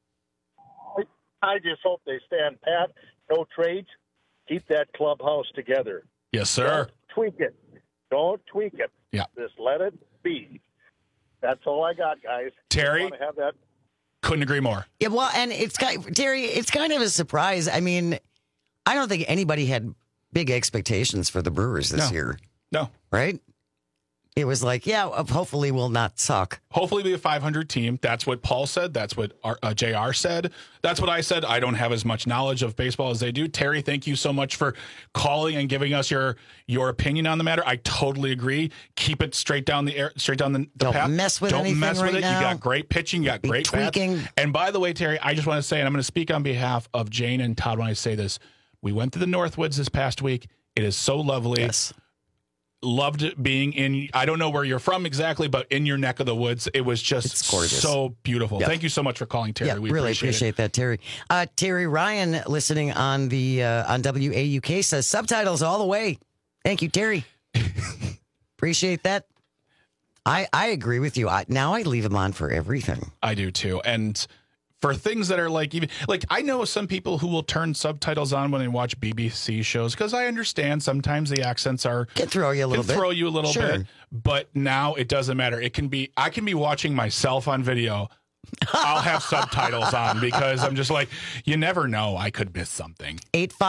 I just hope they stand pat, no trades, keep that clubhouse together. Yes, sir. Don't tweak it. Yeah. Just let it be. That's all I got, guys. Terry, want to have that. Couldn't agree more. Yeah, well, and Terry, it's kind of a surprise. I mean, I don't think anybody had big expectations for the Brewers this year. No. Right? It was like, hopefully we'll not suck. Hopefully be a 500 team. That's what Paul said. That's what JR said. That's what I said. I don't have as much knowledge of baseball as they do. Terry, thank you so much for calling and giving us your opinion on the matter. I totally agree. Keep it straight down the air, straight down the path. Don't mess with anything right now. You got great pitching. You got great bats. And by the way, Terry, I just want to say, and I'm going to speak on behalf of Jane and Todd when I say this, We went to the Northwoods this past week. It is so lovely. Yes. Loved being in, I don't know where you're from exactly, but in your neck of the woods. It was just so beautiful. Yep. Thank you so much for calling, Terry. Yeah, we really appreciate that, Terry. Terry Ryan, listening on the on WAUK, says subtitles all the way. Thank you, Terry. Appreciate that. I agree with you. Now I leave them on for everything. I do too. And for things that are like, even like, I know some people who will turn subtitles on when they watch BBC shows, because I understand sometimes the accents can throw you a little bit. But now it doesn't matter. I can be watching myself on video. I'll have subtitles on because I'm just like, you never know. I could miss something.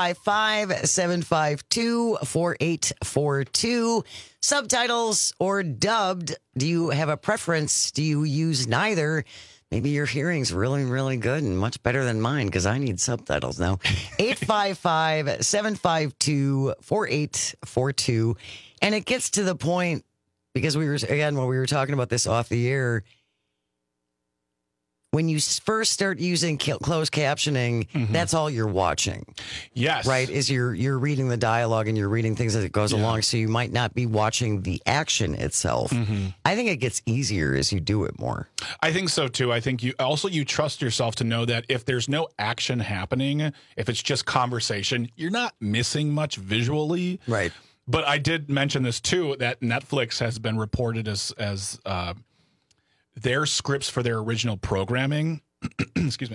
855-752-4842. Subtitles or dubbed? Do you have a preference? Do you use neither? Maybe your hearing's really, really good and much better than mine because I need subtitles now. 855-752-4842. And it gets to the point, because when we were talking about this off the air, when you first start using closed captioning, that's all you're watching. Yes. Right? Is you're reading the dialogue and you're reading things as it goes along, so you might not be watching the action itself. I think it gets easier as you do it more. I think so too. I think you trust yourself to know that if there's no action happening, if it's just conversation, you're not missing much visually. Right. But I did mention this too, that Netflix has been reported as their scripts for their original programming, excuse me,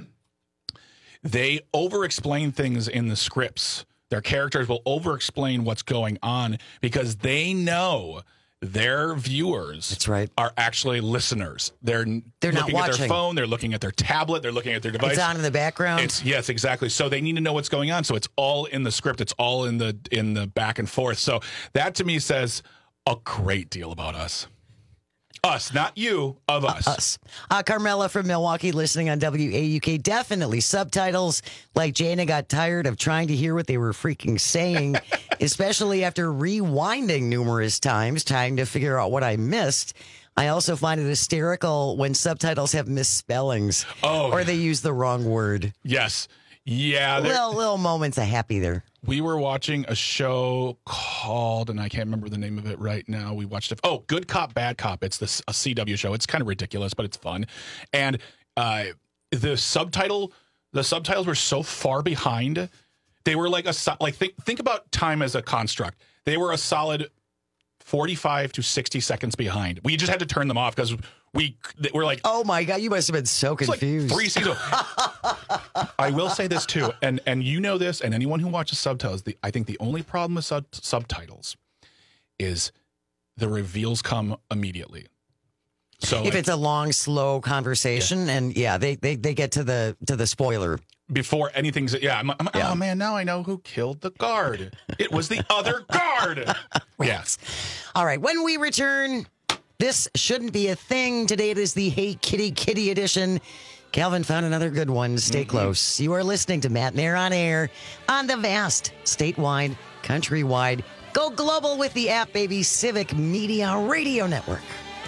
they over-explain things in the scripts. Their characters will over-explain what's going on because they know their viewers are actually listeners. They're not looking watching. at their phone, they're looking at their tablet, they're looking at their device. It's on in the background. Yes, exactly. So they need to know what's going on. So it's all in the script. It's all in the back and forth. So that to me says a great deal about us. Us, not you, of us. Us. Carmela from Milwaukee listening on WAUK. Definitely subtitles. Like Jana got tired of trying to hear what they were freaking saying, especially after rewinding numerous times, trying to figure out what I missed. I also find it hysterical when subtitles have misspellings or they use the wrong word. Yes. Yeah. Little moments of happy there. We were watching a show called, and I can't remember the name of it right now. We watched it. Oh, Good Cop, Bad Cop. It's a CW show. It's kind of ridiculous, but it's fun. And the subtitles were so far behind. They were like think about time as a construct. They were a solid 45 to 60 seconds behind. We just had to turn them off because we're like, oh my God, you must have been so confused. Like 3 seasons. I will say this too, and you know this, and anyone who watches subtitles, I think the only problem with subtitles is the reveals come immediately. So if it's a long, slow conversation, and they get to the spoiler before anything's oh man, now I know who killed the guard. It was the other guard. Yes. All right. When we return, this shouldn't be a thing. Today it is the Hey Kitty Kitty edition. Calvin found another good one. Stay close. You are listening to Matt Nair on Air on the vast, statewide, countrywide, go global with the app, baby, Civic Media Radio Network.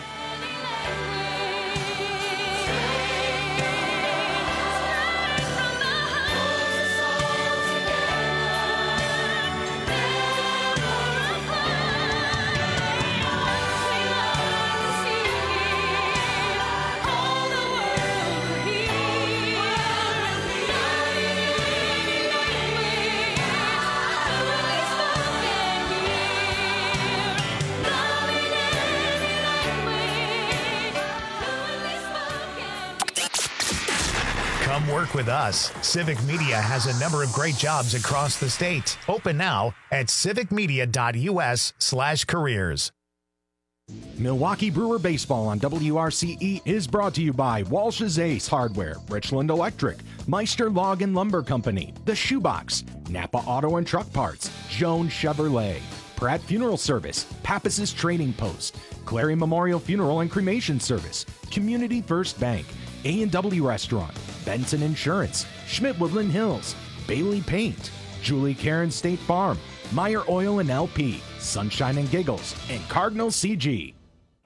Work with us. Civic Media has a number of great jobs across the state. Open now at civicmedia.us/careers. Milwaukee Brewer Baseball on WRCE is brought to you by Walsh's Ace Hardware, Richland Electric, Meister Log and Lumber Company, The Shoebox, Napa Auto and Truck Parts, Jones Chevrolet, Pratt Funeral Service, Pappas's Trading Post, Clary Memorial Funeral and Cremation Service, Community First Bank, A&W Restaurant, Benson Insurance, Schmidt Woodland Hills, Bailey Paint, Julie Karen State Farm, Meyer Oil and LP, Sunshine and Giggles, and Cardinal CG.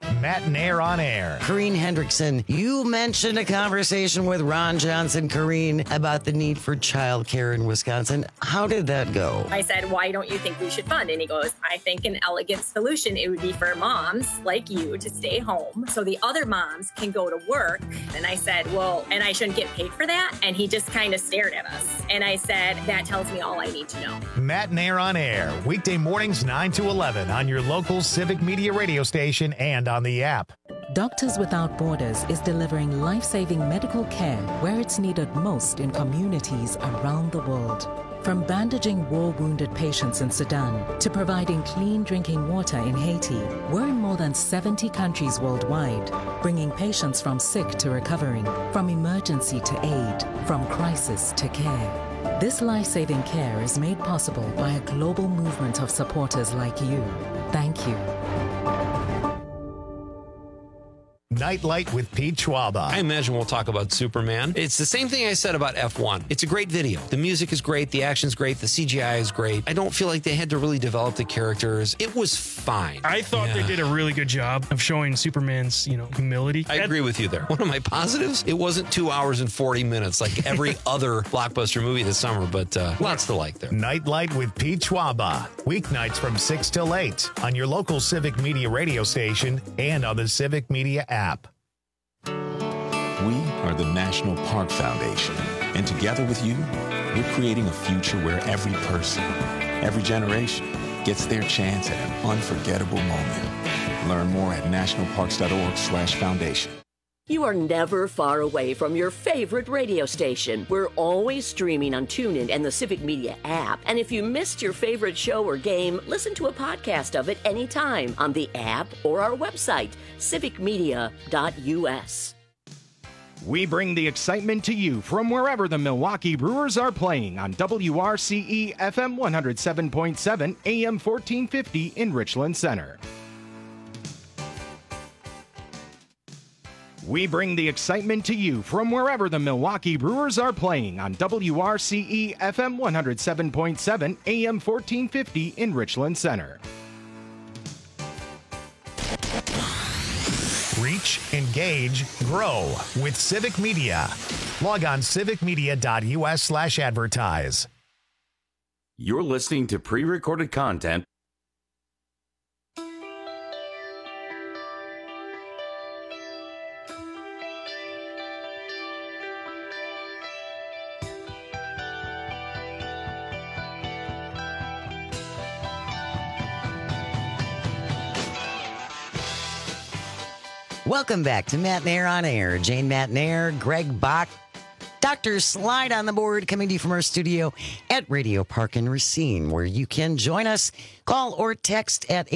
Matt Nair on air. Corrine Hendrickson, you mentioned a conversation with Ron Johnson, Corrine, about the need for childcare in Wisconsin. How did that go? I said, why don't you think we should fund? And he goes, I think an elegant solution, it would be for moms like you to stay home so the other moms can go to work. And I said, well, and I shouldn't get paid for that? And he just kind of stared at us. And I said, that tells me all I need to know. Matt Nair on air, weekday mornings 9 to 11 on your local Civic Media radio station and on the app. Doctors Without Borders is delivering life-saving medical care where it's needed most in communities around the world. From bandaging war-wounded patients in Sudan to providing clean drinking water in Haiti, we're in more than 70 countries worldwide, bringing patients from sick to recovering, from emergency to aid, from crisis to care. This life-saving care is made possible by a global movement of supporters like you. Thank you. Nightlight with Pete Schwaba. I imagine we'll talk about Superman. It's the same thing I said about F1. It's a great video. The music is great. The action's great. The CGI is great. I don't feel like they had to really develop the characters. It was fine. I thought they did a really good job of showing Superman's, humility. I agree with you there. One of my positives, it wasn't 2 hours and 40 minutes like every other blockbuster movie this summer, but lots to like there. Nightlight with Pete Schwaba. Weeknights from 6 till 8 on your local Civic Media radio station and on the Civic Media app. We are the National Park Foundation, and together with you, we're creating a future where every person, every generation gets their chance at an unforgettable moment. Learn more at nationalparks.org/foundation. You are never far away from your favorite radio station. We're always streaming on TuneIn and the Civic Media app. And if you missed your favorite show or game, listen to a podcast of it anytime on the app or our website, civicmedia.us. We bring the excitement to you from wherever the Milwaukee Brewers are playing on WRCE FM 107.7 AM 1450 in Richland Center. We bring the excitement to you from wherever the Milwaukee Brewers are playing on WRCE FM 107.7 AM 1450 in Richland Center. Reach, engage, grow with Civic Media. Log on civicmedia.us/advertise. You're listening to pre-recorded content. Welcome back to Matt Nair on Air. Jane Matt Nair, Greg Bach, Dr. Slide on the board, coming to you from our studio at Radio Park in Racine, where you can join us. Call or text at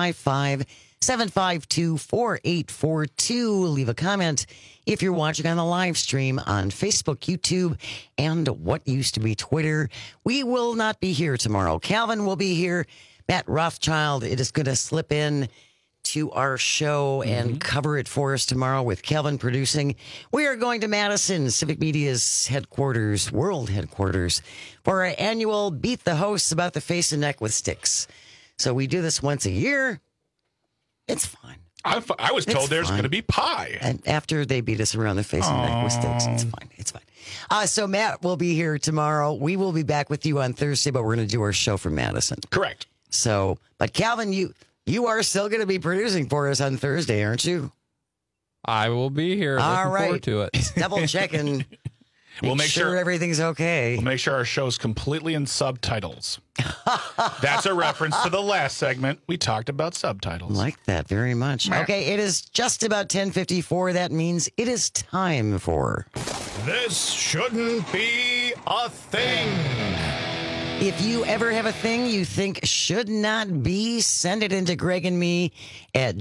855-752-4842. Leave a comment if you're watching on the live stream on Facebook, YouTube, and what used to be Twitter. We will not be here tomorrow. Calvin will be here. Matt Rothschild, it is going to slip in to our show and cover it for us tomorrow with Kelvin producing. We are going to Madison, Civic Media's headquarters, world headquarters, for our annual Beat the Hosts About the Face and Neck with Sticks. So we do this once a year. It's fun. I was told there's going to be pie. And after they beat us around the face and neck with sticks, it's fine. It's fine. So Matt will be here tomorrow. We will be back with you on Thursday, but we're going to do our show from Madison. Correct. So, but Calvin, you are still going to be producing for us on Thursday, aren't you? I will be here. All Looking forward to it. Double checking. We'll make sure everything's okay. We'll make sure our show's completely in subtitles. That's a reference to the last segment. We talked about subtitles. Like that very much. Okay, it is just about 10:54. That means it is time for... This shouldn't be a thing. If you ever have a thing you think should not be, send it into Greg and me at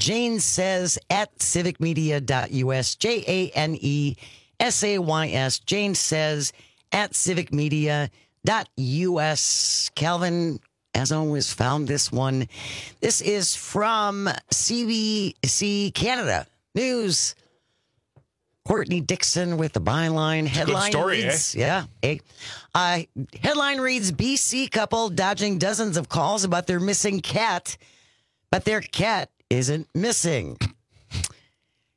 janesays@civicmedia.us. JANESAYS. Jane Says @civicmedia.us. Calvin, as always, found this one. This is from CBC Canada News. Courtney Dixon with the byline. Headline story, reads, headline reads, BC couple dodging dozens of calls about their missing cat, but their cat isn't missing.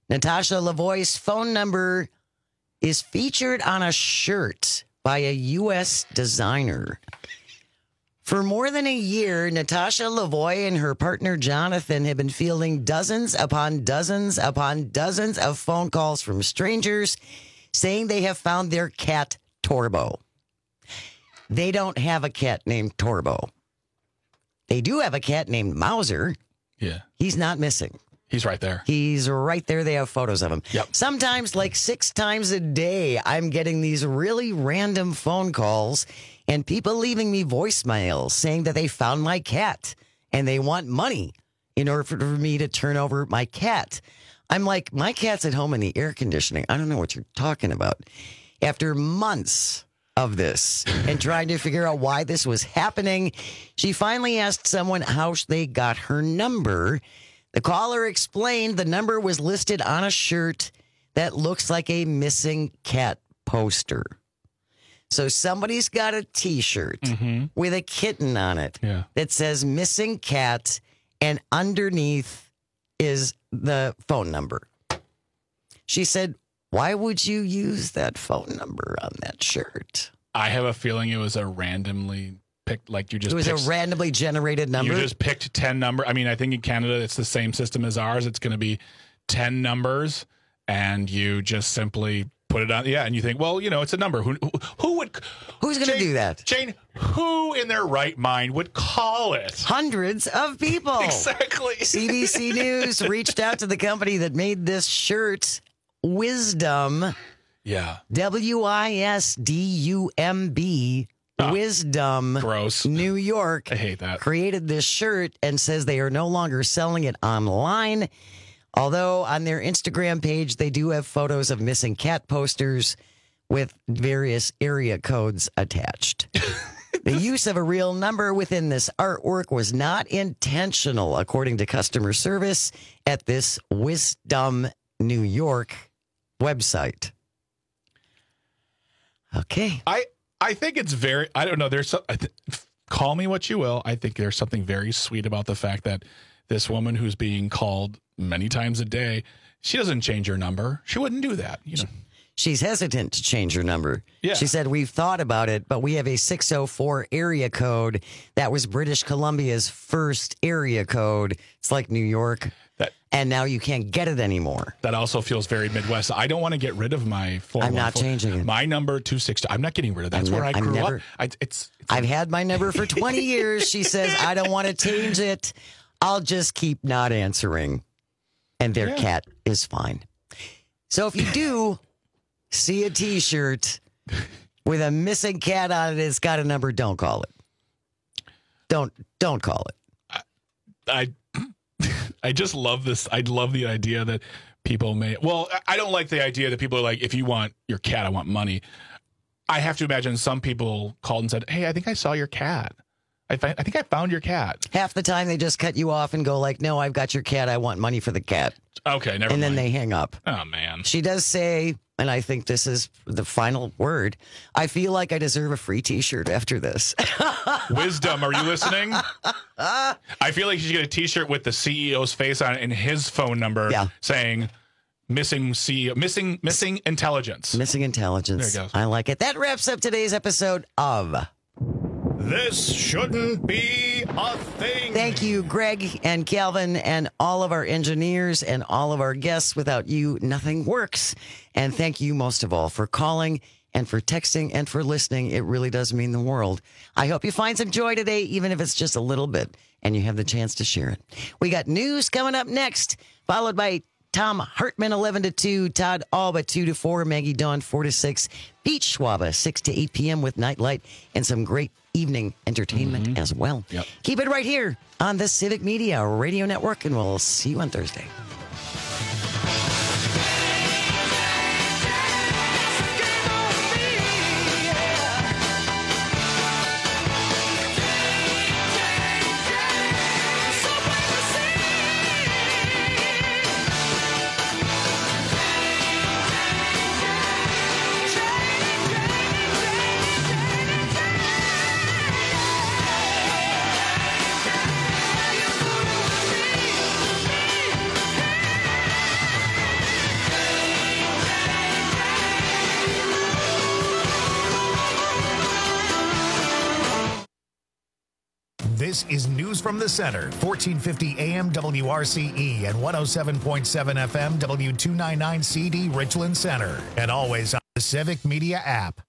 Natasha Lavoie's phone number is featured on a shirt by a U.S. designer. For more than a year, Natasha Lavoie and her partner Jonathan have been fielding dozens upon dozens upon dozens of phone calls from strangers saying they have found their cat, Torbo. They don't have a cat named Torbo. They do have a cat named Mauser. Yeah. He's not missing. He's right there. He's right there. They have photos of him. Yep. Sometimes, like 6 times a day, I'm getting these really random phone calls and people leaving me voicemails saying that they found my cat and they want money in order for me to turn over my cat. I'm like, my cat's at home in the air conditioning. I don't know what you're talking about. After months of this and trying to figure out why this was happening, she finally asked someone how they got her number. The caller explained the number was listed on a shirt that looks like a missing cat poster. So somebody's got a T-shirt with a kitten on it that says missing cat, and underneath is the phone number. She said, why would you use that phone number on that shirt? I have a feeling it was a randomly picked, like you just It was a randomly generated number? You just picked 10 number. I mean, I think in Canada, it's the same system as ours. It's going to be 10 numbers, and you just simply put it on. Yeah, and you think, well, you know, it's a number. Who's going to do that? Jane, who in their right mind would call it? Hundreds of people. Exactly. CBC News reached out to the company that made this shirt, Wisdom. Yeah. WISDUMB. Wisdom. Gross. New York. I hate that. Created this shirt and says they are no longer selling it online. Although on their Instagram page, they do have photos of missing cat posters with various area codes attached. The use of a real number within this artwork was not intentional, according to customer service at this Wisdom New York website. Okay. I think it's very, I don't know, call me what you will. I think there's something very sweet about the fact that this woman who's being called many times a day, she doesn't change her number. She wouldn't do that. You know. She's hesitant to change her number. Yeah. She said, we've thought about it, but we have a 604 area code. That was British Columbia's first area code. It's like New York. And now you can't get it anymore. That also feels very Midwest. I don't want to get rid of my 414. I'm not changing it. My number 260. I'm not getting rid of that. That's where I grew up. I've had my number for 20 years. She says, I don't want to change it. I'll just keep not answering. And their cat is fine. So if you do see a T-shirt with a missing cat on it, it's got a number, don't call it. Don't call it. I just love this. I love the idea that people may. Well, I don't like the idea that people are like, if you want your cat, I want money. I have to imagine some people called and said, hey, I think I saw your cat. I think I found your cat. Half the time they just cut you off and go like, no, I've got your cat. I want money for the cat. Okay, never mind. And then they hang up. Oh, man. She does say, and I think this is the final word, I feel like I deserve a free T-shirt after this. Wisdom, are you listening? I feel like you should get a T-shirt with the CEO's face on it and his phone number saying missing CEO, missing intelligence. Missing intelligence. There you go. I like it. That wraps up today's episode of This Shouldn't Be a Thing. Thank you, Greg and Calvin, and all of our engineers and all of our guests. Without you, nothing works. And thank you most of all for calling and for texting and for listening. It really does mean the world. I hope you find some joy today, even if it's just a little bit, and you have the chance to share it. We got news coming up next, followed by Tom Hartman, 11 to 2, Todd Alba, 2 to 4, Maggie Dawn, 4 to 6, Pete Schwaba, 6 to 8 p.m. with Nightlight, and some great evening entertainment as well. Yep. Keep it right here on the Civic Media Radio Network, and we'll see you on Thursday. This is News from the Center, 1450 AM WRCE and 107.7 FM W299 CD Richland Center, and always on the Civic Media app.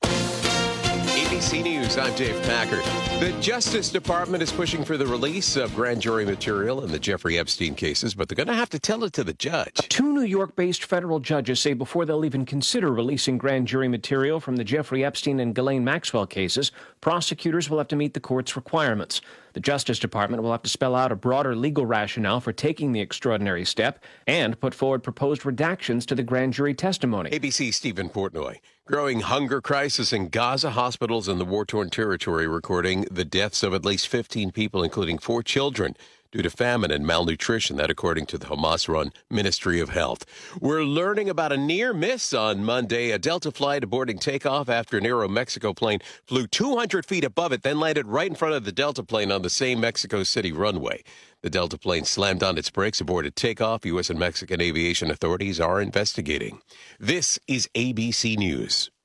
ABC News, I'm Dave Packard. The Justice Department is pushing for the release of grand jury material in the Jeffrey Epstein cases, but they're going to have to tell it to the judge. Two New York-based federal judges say before they'll even consider releasing grand jury material from the Jeffrey Epstein and Ghislaine Maxwell cases, prosecutors will have to meet the court's requirements. The Justice Department will have to spell out a broader legal rationale for taking the extraordinary step and put forward proposed redactions to the grand jury testimony. ABC's Stephen Portnoy. Growing hunger crisis in Gaza. Hospitals in the war-torn territory recording the deaths of at least 15 people, including 4 children, due to famine and malnutrition. That according to the Hamas-run Ministry of Health. We're learning about a near miss on Monday. A Delta flight aborting takeoff after an Aeromexico plane flew 200 feet above it, then landed right in front of the Delta plane on the same Mexico City runway. The Delta plane slammed on its brakes, aborted takeoff. U.S. and Mexican aviation authorities are investigating. This is ABC News.